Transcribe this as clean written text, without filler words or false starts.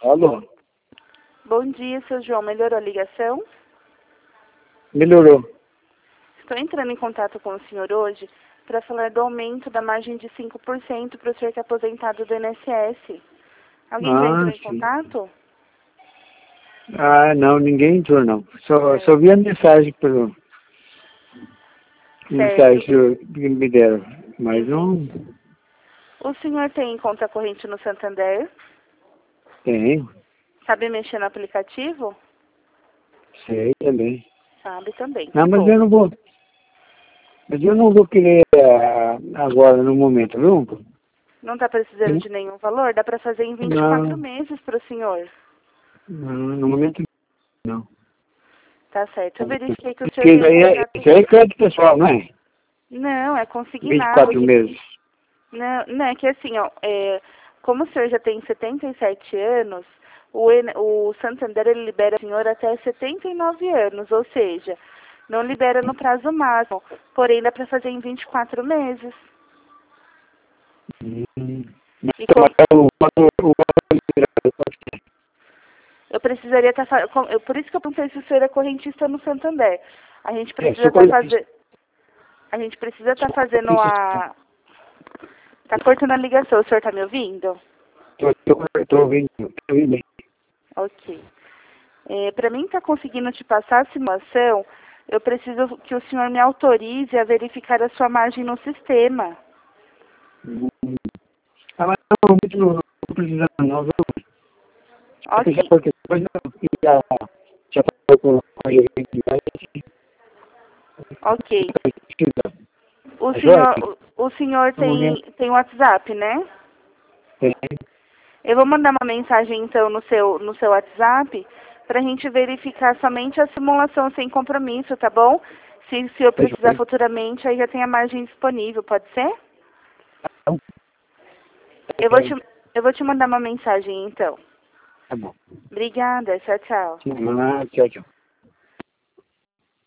Alô? Bom dia, seu João. Melhorou a ligação? Melhorou. Estou entrando em contato com o senhor hoje para falar do aumento da margem de 5% para o senhor que é aposentado do INSS. Alguém já entrou em Sim. contato? Não, ninguém entrou, não. Só Certo. vi a mensagem pelo... Mensagem que me deram. Mas não O senhor tem conta corrente no Santander? tem. Sabe mexer no aplicativo? Sei também. Sabe também. Não, Que mas bom. eu não vou... Mas eu não vou querer agora, no momento, viu? Não está precisando de nenhum valor? Dá para fazer em 24 Não, meses para o senhor. no momento não. Tá certo. Eu verifiquei que o senhor Porque tem um contrato... isso aí é crédito pessoal, não é? Não, é consignado. 24 meses. Não, é que assim, ó, como o senhor já tem 77 anos, o Santander ele libera o senhor até 79 anos, ou seja, não libera no prazo máximo, porém dá para fazer em 24 meses. Mas E como o eu precisaria estar por isso que eu perguntei se o senhor é correntista no Santander. A gente precisa sou estar correntista. a gente precisa estar fazendo a tá cortando a ligação, o senhor está me ouvindo? Tô ouvindo. Tô ouvindo. Ok. Para mim estar conseguindo te passar a simulação, eu preciso que o senhor me autorize a verificar a sua margem no sistema. Mas não tô precisando não, viu? Já Ok. qualquer coisa, já falou com a gerente lá, Ok. precisa. O Tá joia? senhor, o senhor No momento tem WhatsApp, né? tem. Eu vou mandar uma mensagem então no seu WhatsApp para a gente verificar somente a simulação sem compromisso, tá bom? Se eu Tá precisar joia. futuramente, aí já tem a margem disponível, pode ser? Então, Eu vou te, eu vou te mandar uma mensagem então. tá bom. Obrigada, tchau, tchau. Tchau, tchau.